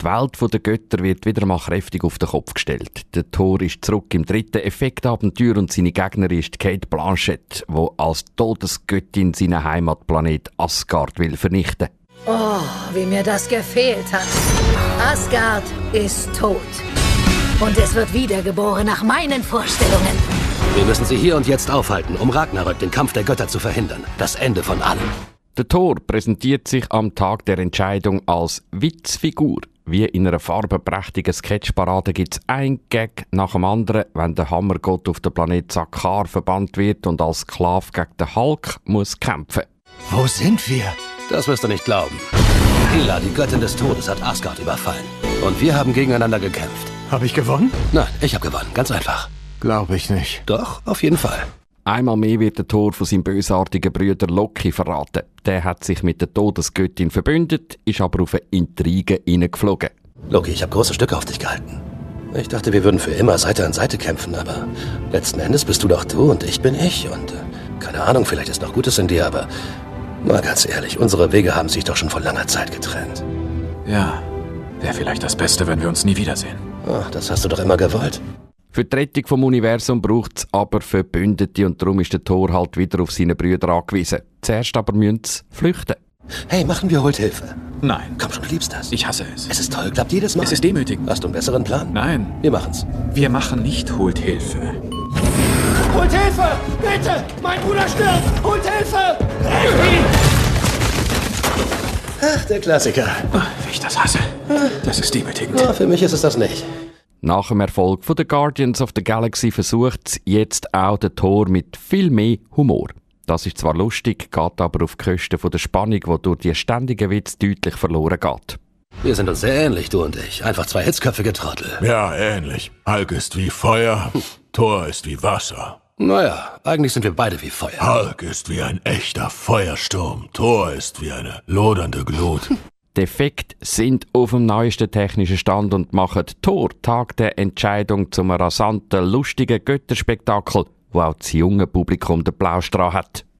Die Welt der Götter wird wieder mal kräftig auf den Kopf gestellt. Der Thor ist zurück im 3. Effektabenteuer und seine Gegnerin ist Cate Blanchett, die als Todesgöttin seinen Heimatplanet Asgard will vernichten. Oh, wie mir das gefehlt hat. Asgard ist tot. Und es wird wiedergeboren nach meinen Vorstellungen. Wir müssen sie hier und jetzt aufhalten, um Ragnarök, den Kampf der Götter, zu verhindern. Das Ende von allem. Der Thor präsentiert sich am Tag der Entscheidung als Witzfigur. Wie in einer farbenprächtigen Sketchparade gibt's ein Gag nach dem anderen, wenn der Hammergott auf den Planet Sakaar verbannt wird und als Sklave gegen den Hulk muss kämpfen. Wo sind wir? Das wirst du nicht glauben. Hela, die Göttin des Todes, hat Asgard überfallen. Und wir haben gegeneinander gekämpft. Habe ich gewonnen? Nein, ich habe gewonnen. Ganz einfach. Glaube ich nicht. Doch, auf jeden Fall. Einmal mehr wird der Thor von seinem bösartigen Bruder Loki verraten. Der hat sich mit der Todesgöttin verbündet, ist aber auf eine Intrige hineingeflogen. Loki, ich habe große Stücke auf dich gehalten. Ich dachte, wir würden für immer Seite an Seite kämpfen, aber letzten Endes bist du doch du und ich bin ich. Und keine Ahnung, vielleicht ist noch Gutes in dir, aber mal ganz ehrlich, unsere Wege haben sich doch schon vor langer Zeit getrennt. Ja, wäre vielleicht das Beste, wenn wir uns nie wiedersehen. Ach, das hast du doch immer gewollt. Für die Rettung vom Universum braucht es aber Verbündete und darum ist der Thor halt wieder auf seine Brüder angewiesen. Zuerst aber müssen sie flüchten. Hey, machen wir Holt Hilfe. Nein. Komm schon, du liebst das. Ich hasse es. Es ist toll, klappt jedes Mal. Es ist demütigend. Hast du einen besseren Plan? Nein. Wir machen's. Wir machen nicht Holt Hilfe. Holt Hilfe! Bitte! Mein Bruder stirbt! Holt Hilfe! Ach, der Klassiker. Wie ich das hasse. Das ist demütigend. Ja, für mich ist es das nicht. Nach dem Erfolg von The Guardians of the Galaxy versucht jetzt auch der Thor mit viel mehr Humor. Das ist zwar lustig, geht aber auf Kosten von der Spannung, die durch die ständigen Witze deutlich verloren geht. Wir sind uns sehr ähnlich, du und ich. Einfach zwei hitzköpfige Trottel. Ja, ähnlich. Hulk ist wie Feuer, Thor ist wie Wasser. Naja, eigentlich sind wir beide wie Feuer. Hulk ist wie ein echter Feuersturm, Thor ist wie eine lodernde Glut. Die Effekte sind auf dem neuesten technischen Stand und machen Thor Tag der Entscheidung zum rasanten, lustigen Götterspektakel, wo auch das junge Publikum den Plausch dran hat.